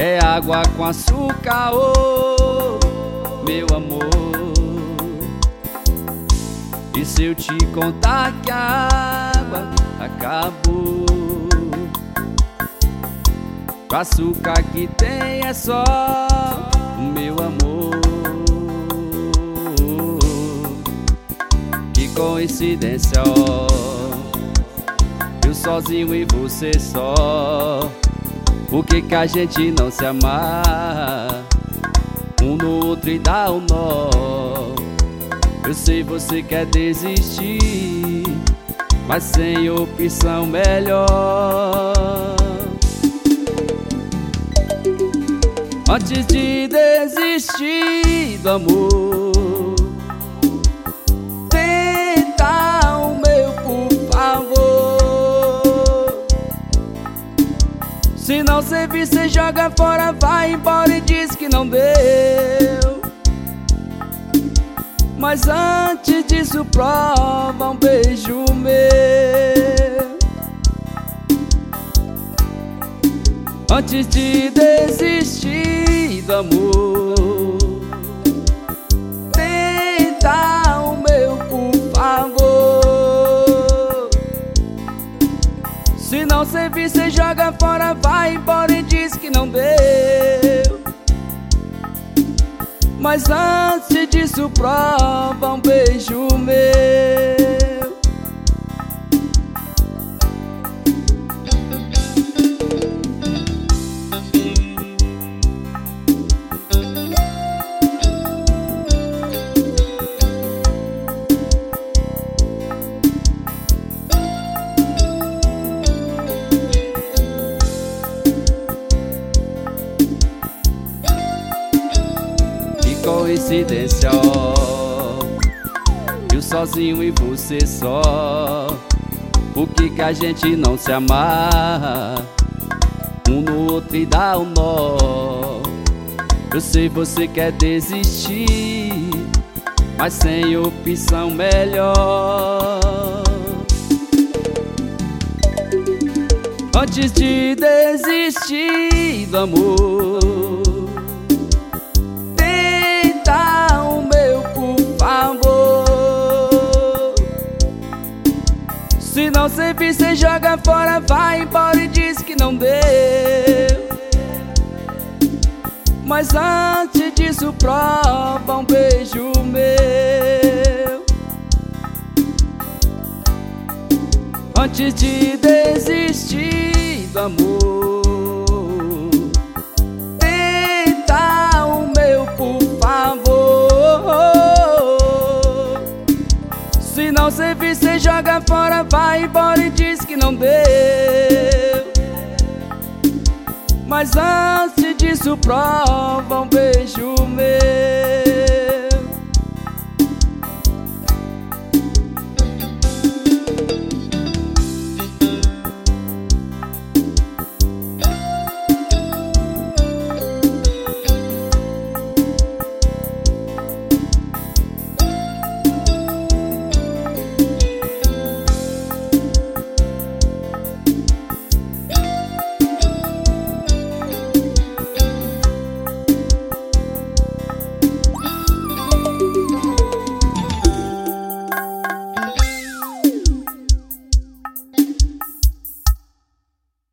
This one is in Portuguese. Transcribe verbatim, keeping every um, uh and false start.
é água com açúcar, oh, meu amor. E se eu te contar que a água acabou, o açúcar que tem é só o meu amor. Que coincidência, ó, eu sozinho e você só. Por que que a gente não se amar um no outro e dá um nó? Eu sei você quer desistir, mas sem opção melhor. Antes de desistir do amor, tenta o meu, por favor. Se não servir, cê joga fora, vai embora e diz que não deu. Mas antes disso, prova um beijo meu. Antes de desistir do amor, tenta o meu, por favor. Se não servir, cê joga fora, vai embora e diz que não deu. Mas antes disso, prova um beijo meu. Coincidência, ó, eu sozinho e você só. Por que que a gente não se amar um no outro e dá um nó? Eu sei você quer desistir, mas sem opção melhor. Antes de desistir do amor, o meu, por favor. Se não servir, cê joga fora, vai embora e diz que não deu. Mas antes disso, prova um beijo meu. Antes de desistir do amor, tenta o meu, por favor. Se não servir, cê joga fora, vai embora e diz que não deu. Mas antes disso, prova um beijo